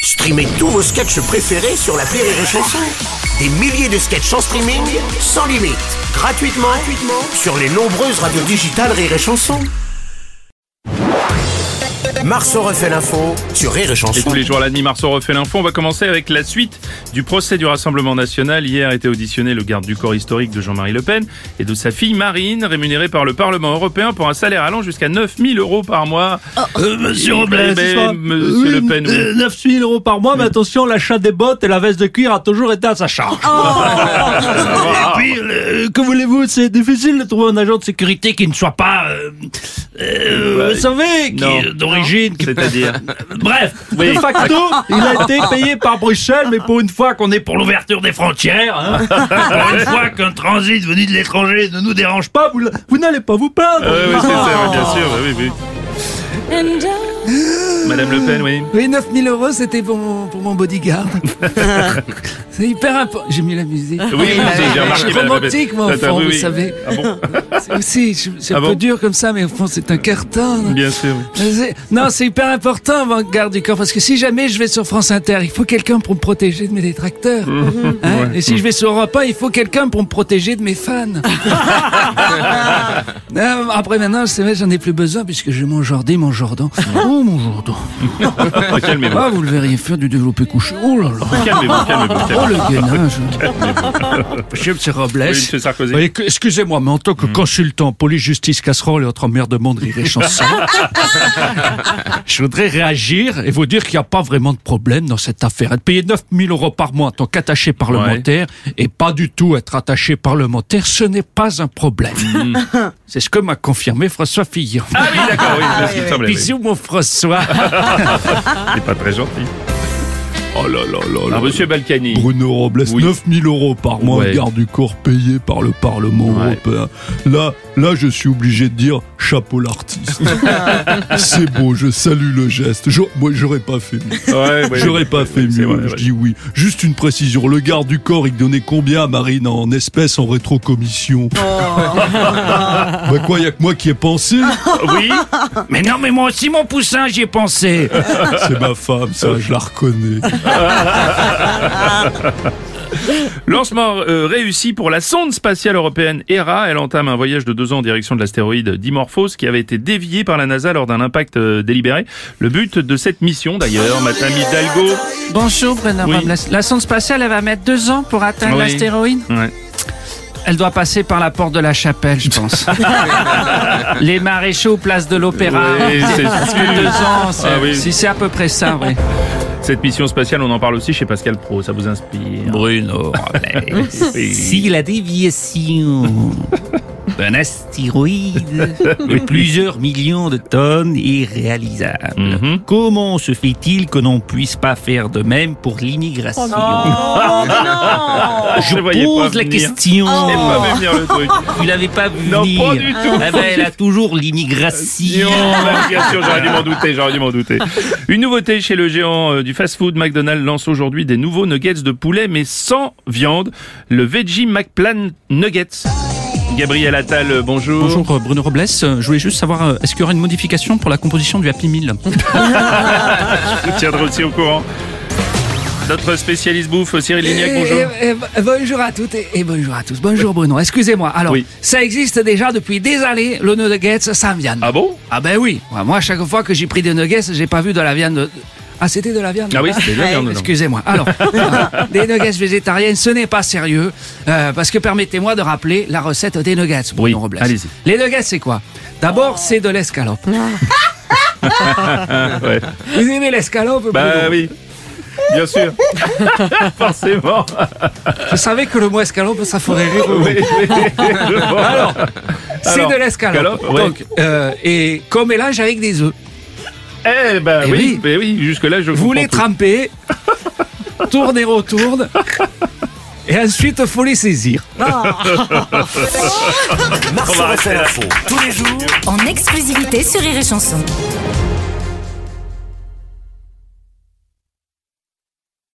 Streamez tous vos sketchs préférés sur l'appli Rire et Chanson. Des milliers de sketchs en streaming, sans limite, gratuitement sur les nombreuses radios digitales Rire et Chanson. Marceau refait l'info sur Rire et Chanson. Et tous les jours à la demi, Marceau refait l'info. On va commencer avec la suite du procès du Rassemblement National. Hier était auditionné le garde du corps historique de Jean-Marie Le Pen et de sa fille Marine, rémunérée par le Parlement européen pour un salaire allant jusqu'à 9 000 € par mois. Monsieur Robles, Monsieur Le Pen, oui. 9 000 € par mois, mais attention, l'achat des bottes et la veste de cuir a toujours été à sa charge. Et puis, que voulez-vous, c'est difficile de trouver un agent de sécurité qui ne soit pas, vous savez, qui est d'origine... C'est-à-dire Bref, de facto, il a été payé par Bruxelles, mais pour une fois qu'on est pour l'ouverture des frontières, hein, pour une fois qu'un transit venu de l'étranger ne nous dérange pas, vous n'allez pas vous plaindre. Oui, c'est ça, bien sûr, oui. Madame Le Pen, oui. Oui, 9 000 €, c'était pour mon bodyguard. C'est hyper important. J'ai mis la musique. Oui, j'ai remarqué. Je suis romantique, moi, au fond, vous savez. Ah bon? C'est aussi, c'est un peu dur comme ça, mais au fond, c'est un carton. Bien sûr. Non, c'est hyper important, mon garde du corps, parce que si jamais je vais sur France Inter, il faut quelqu'un pour me protéger de mes détracteurs. Hein? Ouais. Et si je vais sur Europe 1, il faut quelqu'un pour me protéger de mes fans. Non, après, maintenant, c'est vrai, j'en ai plus besoin, puisque j'ai mon Jordi, mon Jordan. Oh, mon Jordan. Calmez-vous. Ah, vous le verriez faire du développé couché. Oh là là. Calmez-vous. Oh, le gainage. Monsieur Robles. Oui, monsieur Sarkozy. Oui, excusez-moi, mais en tant que consultant police, justice, casserole et autres emmerdements de Rire et Chanson, je voudrais réagir et vous dire qu'il n'y a pas vraiment de problème dans cette affaire. Être payé 9 000 € par mois en tant qu'attaché parlementaire et pas du tout être attaché parlementaire, ce n'est pas un problème. C'est ce que m'a confirmé François Fillon. Ah oui, d'accord, oui, c'est ce qui me semblait. Oui. Bisous, mon François. C'est pas très gentil. Oh là là là Alors, monsieur Balkany. Bruno Robles, Oui. 9 000 € par mois, Ouais. garde du corps payé par le Parlement européen. Là, je suis obligé de dire chapeau l'artiste. C'est beau, je salue le geste. Moi, j'aurais pas fait mieux. Ouais, J'aurais pas fait c'est mieux, vrai, je dis oui. Juste une précision, le garde du corps, il donnait combien à Marine en espèces en rétrocommission? Bah quoi, y a que moi qui ai pensé? Oui. Mais non, mais moi aussi, mon poussin, j'y ai pensé. C'est ma femme, ça, je la reconnais. Lancement réussi pour la sonde spatiale européenne ERA. Elle entame un voyage de 2 ans en direction de l'astéroïde Dimorphos qui avait été dévié par la NASA lors d'un impact délibéré. Le but de cette mission d'ailleurs, Madame Hidalgo. Bonjour, Bruno Oui. Robles. La sonde spatiale, elle va mettre 2 ans pour atteindre Oui. l'astéroïde. Ouais. Elle doit passer par la porte de la chapelle, je pense. Les maréchaux, place de l'Opéra. Oui, c'est Parce que 2 ans, Ah oui. si c'est à peu près ça, oui. Cette mission spatiale, on en parle aussi chez Pascal Pro. Ça vous inspire? Bruno Robles. Si la déviation d'un astéroïde de plusieurs millions de tonnes est réalisable, comment se fait-il que l'on puisse pas faire de même pour l'immigration? Je le voyais pose pas la venir. question. J'ai pas vu venir le truc. Vous l'avez pas vu Non, venir. pas du tout. Eh ben, elle a toujours l'immigration. Bien sûr, j'aurais dû m'en douter. Une nouveauté chez le géant du fast-food, McDonald's lance aujourd'hui des nouveaux nuggets de poulet, mais sans viande. Le Veggie McPlan Nuggets. Gabriel Attal, bonjour. Bonjour Bruno Robles, je voulais juste savoir, est-ce qu'il y aura une modification pour la composition du Happy Meal? Je vous tiendrai aussi au courant. Notre spécialiste bouffe, Cyril Lignac, bonjour. Bonjour à toutes et bonjour à tous. Bonjour Bruno, excusez-moi. Alors, Oui. ça existe déjà depuis des années, le nuggets sans viande. Ah bon? Ah ben oui. Moi, chaque fois que j'ai pris des nuggets, j'ai pas vu de la viande. Ah, c'était de la viande? Ah oui, c'était de la viande, non. Excusez-moi. Alors, des nuggets végétariennes, ce n'est pas sérieux, parce que permettez-moi de rappeler la recette des nuggets, Bruno Oui, Robles. allez-y. Les nuggets, c'est quoi? D'abord, c'est de l'escalope. Ouais. Vous aimez l'escalope, Bah Bruno? oui, bien sûr. Forcément. Je savais que le mot escalope, ça ferait rire. Oui, je vois. Alors, c'est de l'escalope. escalope, ouais. Donc, et qu'on mélange avec des œufs. Eh ben Eh oui, jusque-là je Vous comprends les tout. trempez, tournez, retourne, et ensuite faut les saisir. Marceau refait l'info tous les jours En exclusivité sur Rire et Chanson.